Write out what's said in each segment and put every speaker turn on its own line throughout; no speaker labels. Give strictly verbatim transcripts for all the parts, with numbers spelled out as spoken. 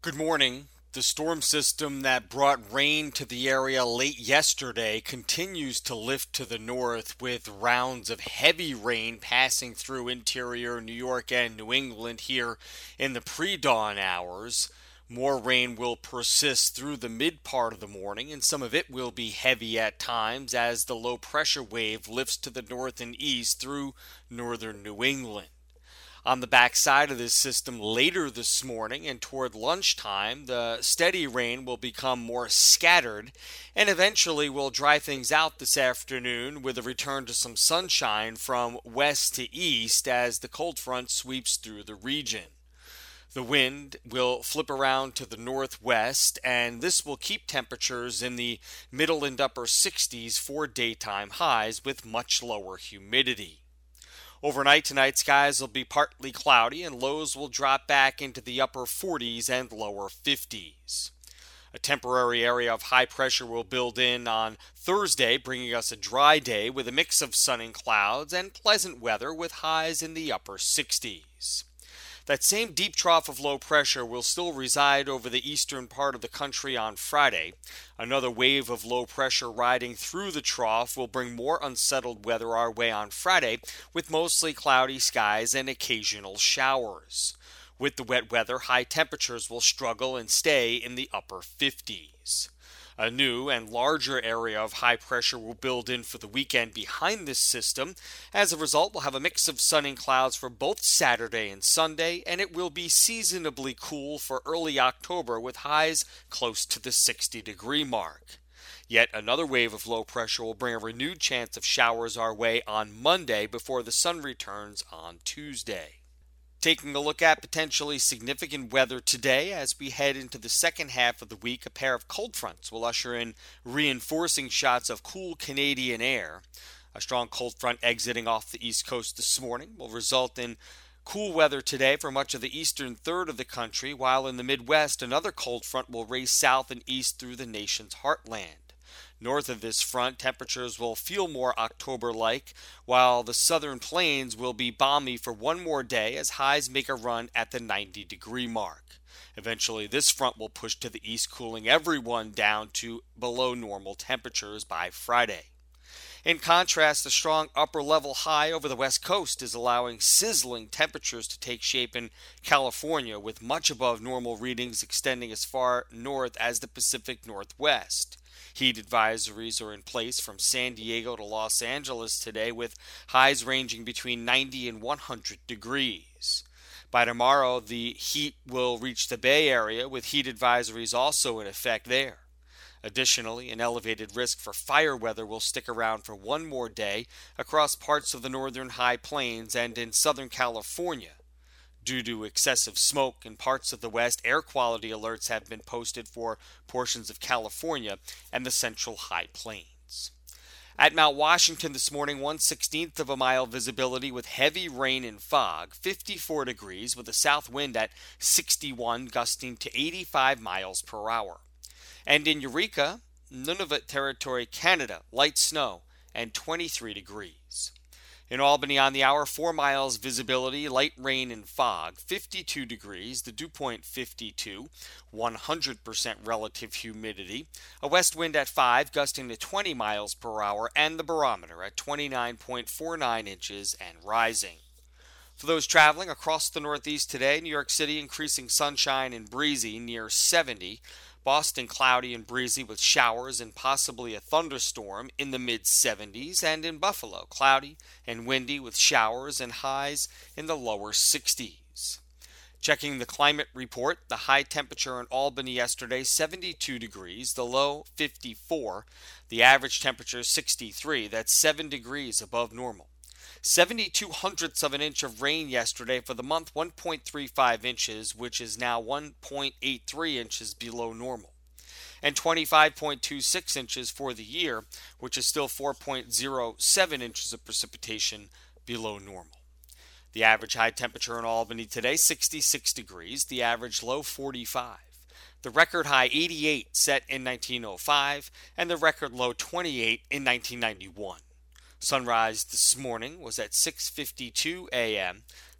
Good morning. The storm system that brought rain to the area late yesterday continues to lift to the north with rounds of heavy rain passing through interior New York and New England here in the pre-dawn hours. More rain will persist through the mid part of the morning, and some of it will be heavy at times as the low pressure wave lifts to the north and east through northern New England. On the backside of this system later this morning and toward lunchtime, the steady rain will become more scattered and eventually will dry things out this afternoon with a return to some sunshine from west to east as the cold front sweeps through the region. The wind will flip around to the northwest, and this will keep temperatures in the middle and upper sixties for daytime highs with much lower humidity. Overnight tonight, skies will be partly cloudy and lows will drop back into the upper forties and lower fifties. A temporary area of high pressure will build in on Thursday, bringing us a dry day with a mix of sun and clouds and pleasant weather with highs in the upper sixties. That same deep trough of low pressure will still reside over the eastern part of the country on Friday. Another wave of low pressure riding through the trough will bring more unsettled weather our way on Friday, with mostly cloudy skies and occasional showers. With the wet weather, high temperatures will struggle and stay in the upper fifties. A new and larger area of high pressure will build in for the weekend behind this system. As a result, we'll have a mix of sun and clouds for both Saturday and Sunday, and it will be seasonably cool for early October with highs close to the sixty degree mark. Yet another wave of low pressure will bring a renewed chance of showers our way on Monday before the sun returns on Tuesday. Taking a look at potentially significant weather today as we head into the second half of the week, a pair of cold fronts will usher in reinforcing shots of cool Canadian air. A strong cold front exiting off the east coast this morning will result in cool weather today for much of the eastern third of the country, while in the Midwest another cold front will race south and east through the nation's heartland. North of this front, temperatures will feel more October-like, while the southern plains will be balmy for one more day as highs make a run at the ninety degree mark. Eventually, this front will push to the east, cooling everyone down to below normal temperatures by Friday. In contrast, the strong upper-level high over the west coast is allowing sizzling temperatures to take shape in California, with much above normal readings extending as far north as the Pacific Northwest. Heat advisories are in place from San Diego to Los Angeles today, with highs ranging between ninety and one hundred degrees. By tomorrow, the heat will reach the Bay Area, with heat advisories also in effect there. Additionally, an elevated risk for fire weather will stick around for one more day across parts of the northern high plains and in Southern California. Due to excessive smoke in parts of the west, air quality alerts have been posted for portions of California and the central high plains. At Mount Washington this morning, one sixteenth of a mile visibility with heavy rain and fog, fifty-four degrees with a south wind at sixty-one, gusting to eighty-five miles per hour. And in Eureka, Nunavut Territory, Canada, light snow and twenty-three degrees. In Albany on the hour, four miles visibility, light rain and fog, fifty-two degrees, the dew point fifty-two, one hundred percent relative humidity, a west wind at five, gusting to twenty miles per hour, and the barometer at twenty-nine point four nine inches and rising. For those traveling across the Northeast today, New York City increasing sunshine and breezy near seventy. Boston cloudy and breezy with showers and possibly a thunderstorm in the mid seventies, and in Buffalo cloudy and windy with showers and highs in the lower sixties. Checking the climate report, the high temperature in Albany yesterday seventy-two degrees, the low fifty-four, the average temperature sixty-three, that's seven degrees above normal. seventy-two hundredths of an inch of rain yesterday for the month, one point three five inches, which is now one point eight three inches below normal. And twenty-five point two six inches for the year, which is still four point zero seven inches of precipitation below normal. The average high temperature in Albany today, sixty-six degrees, the average low forty-five. The record high eighty-eight set in nineteen oh five, and the record low twenty-eight in nineteen ninety-one. Sunrise this morning was at six fifty-two a.m.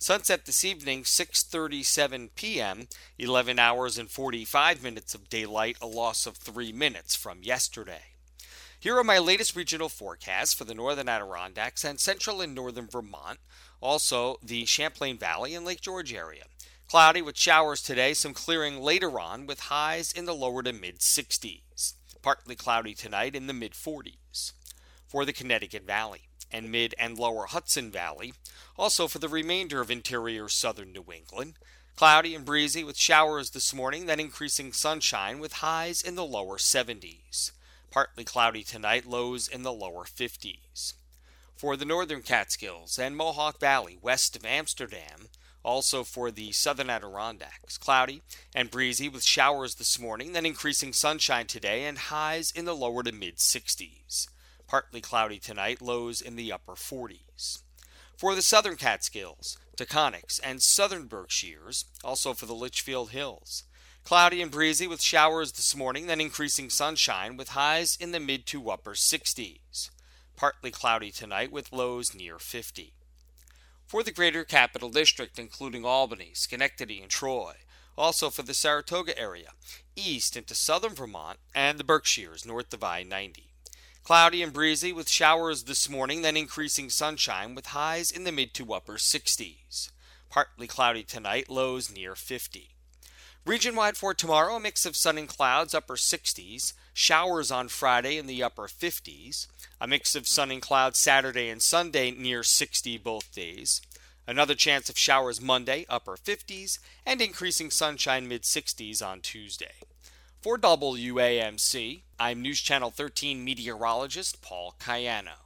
Sunset this evening, six thirty-seven p.m., eleven hours and forty-five minutes of daylight, a loss of three minutes from yesterday. Here are my latest regional forecasts for the northern Adirondacks and central and northern Vermont, also the Champlain Valley and Lake George area. Cloudy with showers today, some clearing later on with highs in the lower to mid sixties. Partly cloudy tonight in the mid forties. For the Connecticut Valley and mid and lower Hudson Valley, also for the remainder of interior southern New England, cloudy and breezy with showers this morning, then increasing sunshine with highs in the lower seventies. Partly cloudy tonight, lows in the lower fifties. For the northern Catskills and Mohawk Valley west of Amsterdam, also for the southern Adirondacks, cloudy and breezy with showers this morning, then increasing sunshine today and highs in the lower to mid sixties. Partly cloudy tonight, lows in the upper forties. For the southern Catskills, Taconics, and southern Berkshires, also for the Litchfield Hills, cloudy and breezy with showers this morning, then increasing sunshine with highs in the mid to upper sixties. Partly cloudy tonight with lows near fifty. For the greater Capital District, including Albany, Schenectady, and Troy, also for the Saratoga area, east into southern Vermont, and the Berkshires north of I ninety. Cloudy and breezy with showers this morning, then increasing sunshine with highs in the mid to upper sixties. Partly cloudy tonight, lows near fifty. Region-wide for tomorrow, a mix of sun and clouds, upper sixties. Showers on Friday in the upper fifties. A mix of sun and clouds Saturday and Sunday near sixty both days. Another chance of showers Monday, upper fifties, and increasing sunshine mid sixties on Tuesday. For W A M C, I'm News Channel thirteen meteorologist Paul Cayano.